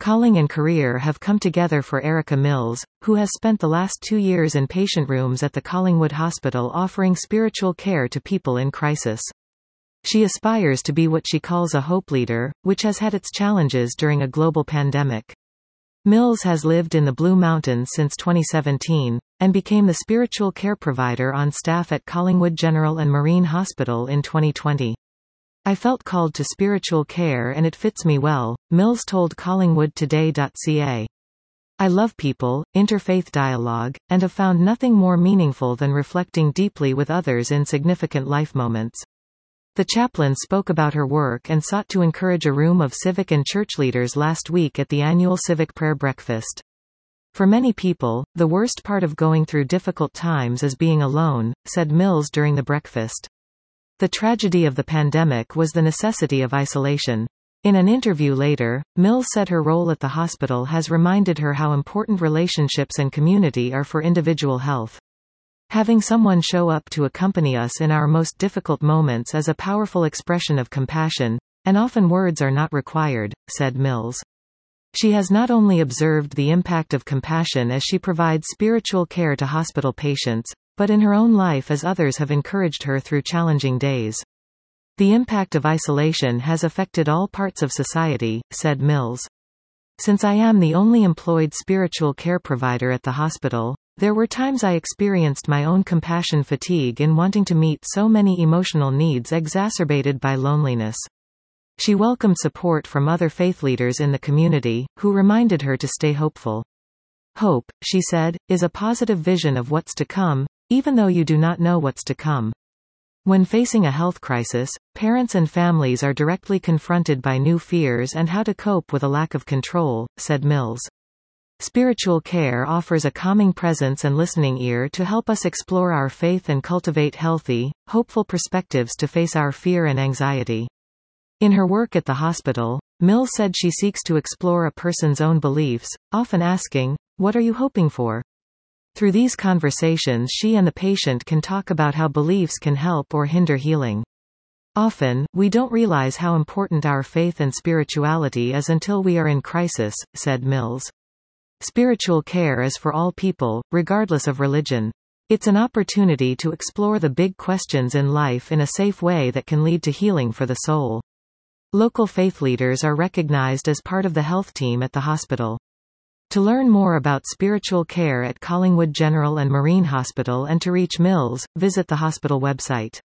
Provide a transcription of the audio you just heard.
Calling and career have come together for Erica Mills, who has spent the last 2 years in patient rooms at the Collingwood Hospital offering spiritual care to people in crisis. She aspires to be what she calls a hope leader, which has had its challenges during a global pandemic. Mills has lived in the Blue Mountains since 2017, and became the spiritual care provider on staff at Collingwood General and Marine Hospital in 2020. "I felt called to spiritual care and it fits me well," Mills told collingwoodtoday.ca. "I love people, interfaith dialogue, and have found nothing more meaningful than reflecting deeply with others in significant life moments." The chaplain spoke about her work and sought to encourage a room of civic and church leaders last week at the annual Civic Prayer Breakfast. "For many people, the worst part of going through difficult times is being alone," said Mills during the breakfast. "The tragedy of the pandemic was the necessity of isolation." In an interview later, Mills said her role at the hospital has reminded her how important relationships and community are for individual health. "Having someone show up to accompany us in our most difficult moments is a powerful expression of compassion, and often words are not required," said Mills. She has not only observed the impact of compassion as she provides spiritual care to hospital patients, but in her own life as others have encouraged her through challenging days. "The impact of isolation has affected all parts of society," said Mills. "Since I am the only employed spiritual care provider at the hospital, there were times I experienced my own compassion fatigue in wanting to meet so many emotional needs exacerbated by loneliness." She welcomed support from other faith leaders in the community, who reminded her to stay hopeful. "Hope," she said, "is a positive vision of what's to come, even though you do not know what's to come." When facing a health crisis, parents and families are directly confronted by new fears and how to cope with a lack of control, said Mills. Spiritual care offers a calming presence and listening ear to help us explore our faith and cultivate healthy, hopeful perspectives to face our fear and anxiety. In her work at the hospital, Mills said she seeks to explore a person's own beliefs, often asking, "What are you hoping for?" Through these conversations she and the patient can talk about how beliefs can help or hinder healing. "Often, we don't realize how important our faith and spirituality is until we are in crisis," said Mills. Spiritual care is for all people, regardless of religion. It's an opportunity to explore the big questions in life in a safe way that can lead to healing for the soul. Local faith leaders are recognized as part of the health team at the hospital. To learn more about spiritual care at Collingwood General and Marine Hospital and to reach Mills, visit the hospital website.